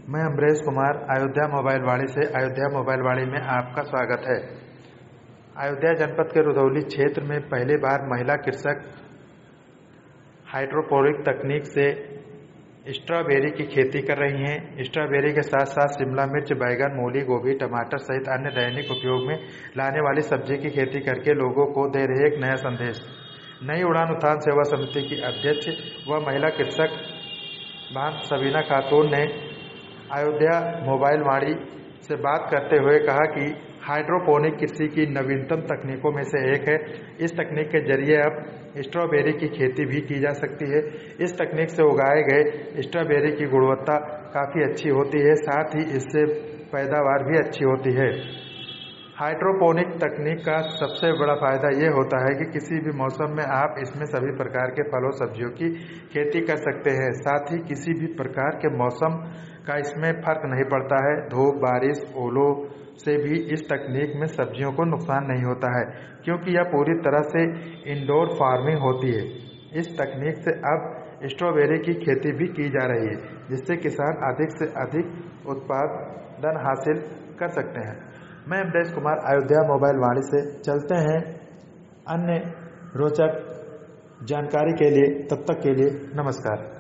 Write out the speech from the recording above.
मैं अमरेश कुमार अयोध्या मोबाइल वाड़ी से अयोध्या मोबाइल वाड़ी में आपका स्वागत है। अयोध्या जनपद के रुधौली क्षेत्र में पहली बार महिला कृषक हाइड्रोपोनिक तकनीक से स्ट्रॉबेरी की खेती कर रही हैं। स्ट्रॉबेरी के साथ साथ शिमला मिर्च, बैंगन, मूली, गोभी, टमाटर सहित अन्य दैनिक उपयोग में लाने वाली सब्जी की खेती करके लोगों को दे रही एक नया संदेश। नई उड़ान उत्थान सेवा समिति की अध्यक्ष व महिला कृषक भान सबीना खातून ने अयोध्या मोबाइल वाड़ी से बात करते हुए कहा कि हाइड्रोपोनिक कृषि की नवीनतम तकनीकों में से एक है। इस तकनीक के जरिए अब स्ट्रॉबेरी की खेती भी की जा सकती है। इस तकनीक से उगाए गए स्ट्रॉबेरी की गुणवत्ता काफ़ी अच्छी होती है, साथ ही इससे पैदावार भी अच्छी होती है। हाइड्रोपोनिक तकनीक का सबसे बड़ा फ़ायदा ये होता है कि किसी भी मौसम में आप इसमें सभी प्रकार के फलों सब्जियों की खेती कर सकते हैं। साथ ही किसी भी प्रकार के मौसम का इसमें फ़र्क नहीं पड़ता है। धूप, बारिश, ओलों से भी इस तकनीक में सब्जियों को नुकसान नहीं होता है, क्योंकि यह पूरी तरह से इंडोर फार्मिंग होती है। इस तकनीक से अब स्ट्रॉबेरी की खेती भी की जा रही है, जिससे किसान अधिक से अधिक उत्पादन हासिल कर सकते हैं। मैं अमरेश कुमार अयोध्या मोबाइल वाड़ी से। चलते हैं अन्य रोचक जानकारी के लिए, तब तक के लिए नमस्कार।